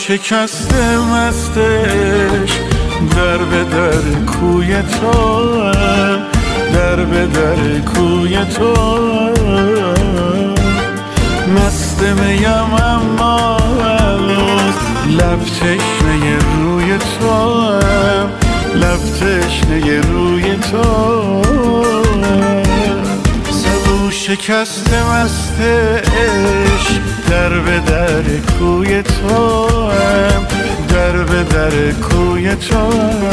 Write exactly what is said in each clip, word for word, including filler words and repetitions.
شکسته مستش در به در کوی تو، در به در کوی تو. مست میم اما هنوز لب تشنه روی تو، لب تشنه روی تو. سبو شکسته مستش در به در کوی تو، در به در کوی تو.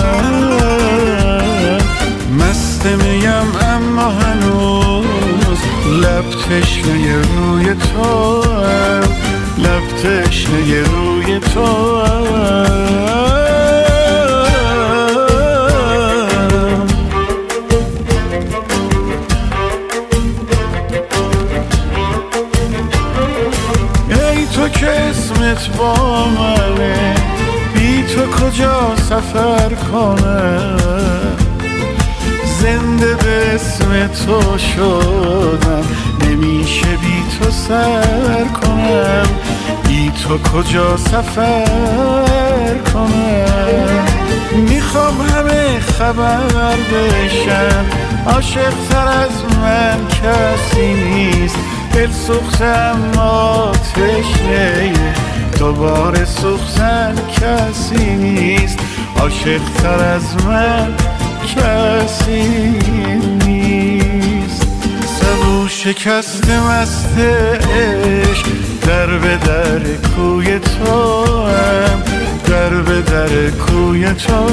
مست میم اما هنوز لب تشنه روی تو، لب تشنه روی تو. ای تو که اسمت با منه، بی تو کجا سفر کنم؟ زنده به اسم تو شدم، نمیشه بی تو سر کنم. بی تو کجا سفر کنم؟ میخوام همه خبر بشن، عاشق تر از من کسی نیست. دل سوخته اما تشنه، دوباره سوختن کسی نیست. عاشق تر از من کسی نیست. سبو شکسته مستش در به در کوی تو، در به در کوی تو.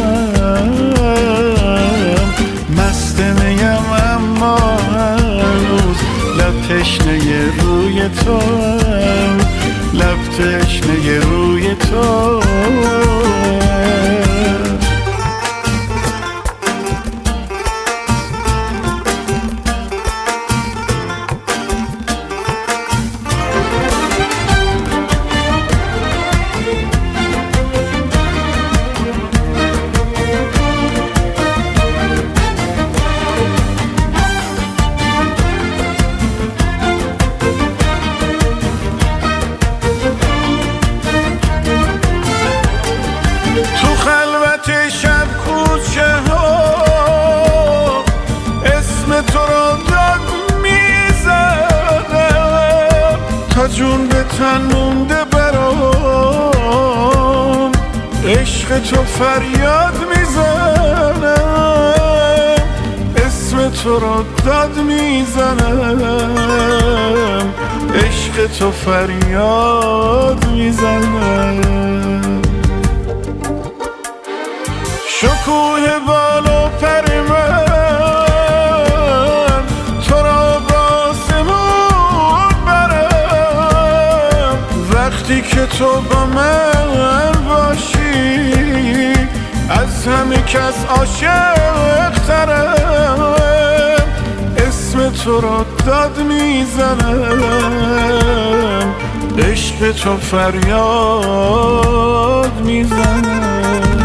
مست میم اما هنوز لب تشنه روی تو، لب تشنه روی تو. جون به تن مونده برام، عشق تو فریاد میزنم. اسم تو رو داد میزنم، عشق تو فریاد میزنم. شکوه بال و پر من تو را وقتی که تو با من باشی، از همه کس عاشق ترم. اسم تو رو داد میزنم، عشق تو فریاد میزنم.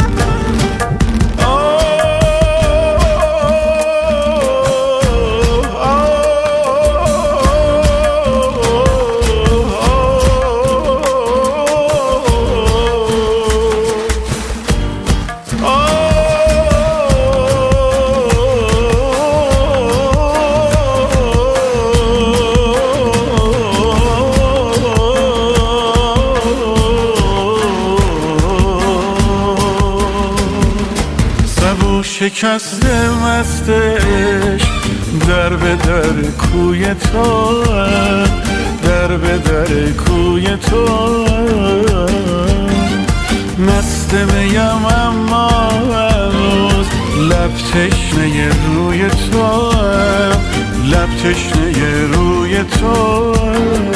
شکسته مستش در به در کوی تو، در به در کوی تو. مست میم اما هنوز لب تشنه روی تو، لب تشنه روی تو.